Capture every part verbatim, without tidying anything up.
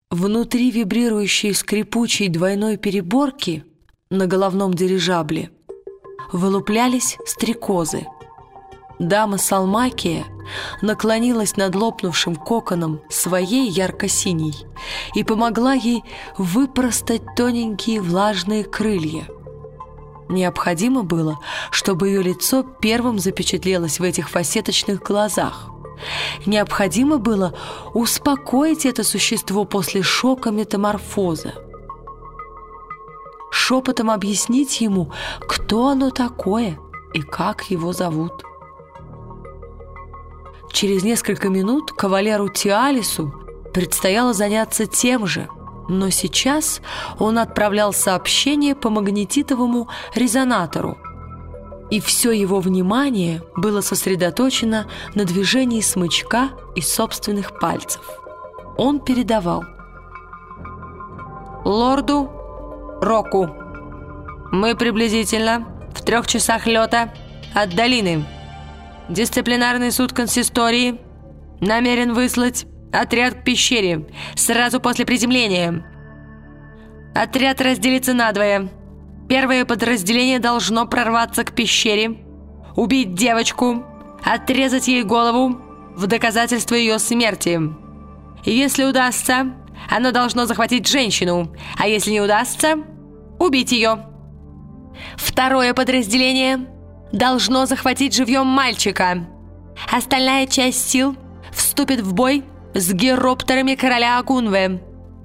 Внутри вибрирующей скрипучей двойной переборки на головном дирижабле вылуплялись стрекозы. Дама Салмакия наклонилась над лопнувшим коконом своей ярко-синей и помогла ей выпростать тоненькие влажные крылья. Необходимо было, чтобы ее лицо первым запечатлелось в этих фасеточных глазах. Необходимо было успокоить это существо после шока метаморфоза. Шепотом объяснить ему, кто оно такое и как его зовут. Через несколько минут кавалеру Тиалису предстояло заняться тем же, но сейчас он отправлял сообщение по магнетитовому резонатору, и все его внимание было сосредоточено на движении смычка и собственных пальцев. Он передавал: «Лорду Року, мы приблизительно в трех часах лета от долины. Дисциплинарный суд консистории намерен выслать отряд к пещере сразу после приземления. Отряд разделится надвое. Первое подразделение должно прорваться к пещере, убить девочку, отрезать ей голову в доказательство ее смерти. Если удастся, оно должно захватить женщину, а если не удастся, убить ее. Второе подразделение должно захватить живьем мальчика. Остальная часть сил вступит в бой с героптерами короля Агунве.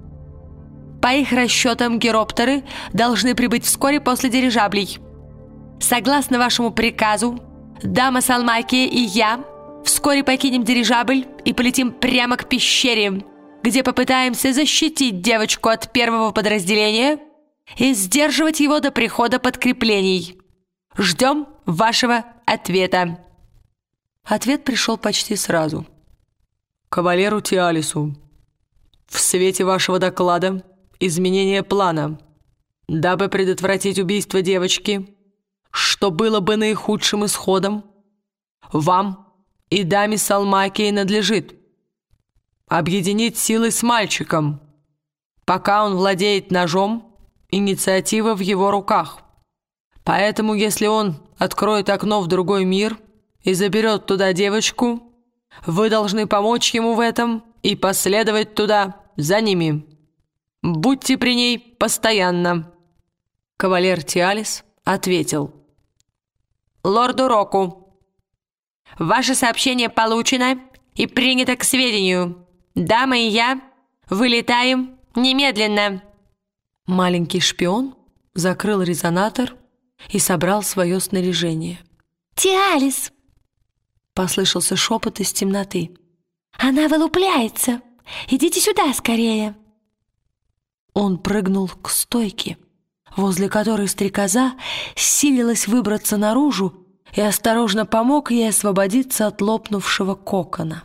По их расчетам, героптеры должны прибыть вскоре после дирижаблей. Согласно вашему приказу, дама Салмакия и я вскоре покинем дирижабль и полетим прямо к пещере, где попытаемся защитить девочку от первого подразделения и сдерживать его до прихода подкреплений. Ждем вашего ответа». Ответ пришел почти сразу. «Кавалеру Тиалису, в свете вашего доклада изменение плана, дабы предотвратить убийство девочки, что было бы наихудшим исходом, вам и даме Салмакии надлежит объединить силы с мальчиком. Пока он владеет ножом, инициатива в его руках. Поэтому, если он откроет окно в другой мир и заберет туда девочку, вы должны помочь ему в этом и последовать туда за ними. Будьте при ней постоянно». Кавалер Тиалис ответил: «Лорду Року, ваше сообщение получено и принято к сведению. Дама и я вылетаем немедленно». Маленький шпион закрыл резонатор и собрал свое снаряжение. «Тиалис!» — послышался шепот из темноты. «Она вылупляется! Идите сюда скорее!» Он прыгнул к стойке, возле которой стрекоза силилась выбраться наружу, и осторожно помог ей освободиться от лопнувшего кокона.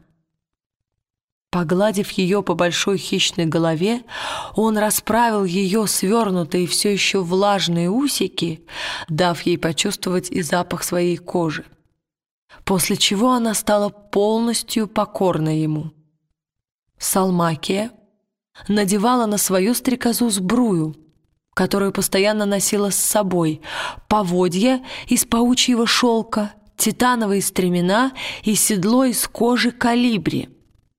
Погладив ее по большой хищной голове, он расправил ее свернутые все еще влажные усики, дав ей почувствовать и запах своей кожи, после чего она стала полностью покорна ему. Салмакия надевала на свою стрекозу сбрую, которую постоянно носила с собой, поводья из паучьего шелка, титановые стремена и седло из кожи колибри.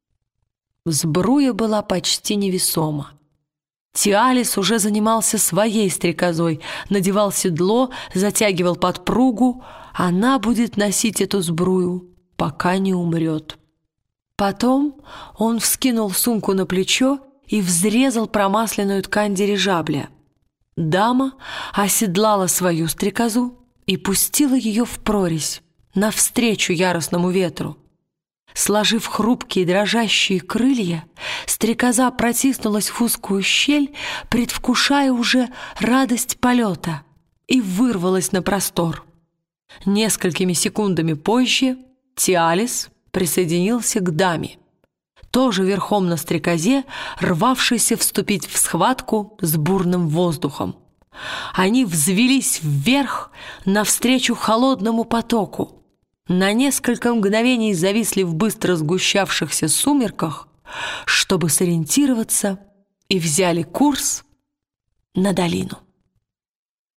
Сбруя была почти невесома. Тиалис уже занимался своей стрекозой, надевал седло, затягивал подпругу. Она будет носить эту сбрую, пока не умрет. Потом он вскинул сумку на плечо и взрезал промасленную ткань дирижабля. Дама оседлала свою стрекозу и пустила ее в прорезь, навстречу яростному ветру. Сложив хрупкие дрожащие крылья, стрекоза протиснулась в узкую щель, предвкушая уже радость полета, и вырвалась на простор. Несколькими секундами позже Тиалис присоединился к даме, тоже верхом на стрекозе, рвавшейся вступить в схватку с бурным воздухом. Они взвелись вверх навстречу холодному потоку, на несколько мгновений зависли в быстро сгущавшихся сумерках, чтобы сориентироваться и взяли курс на долину.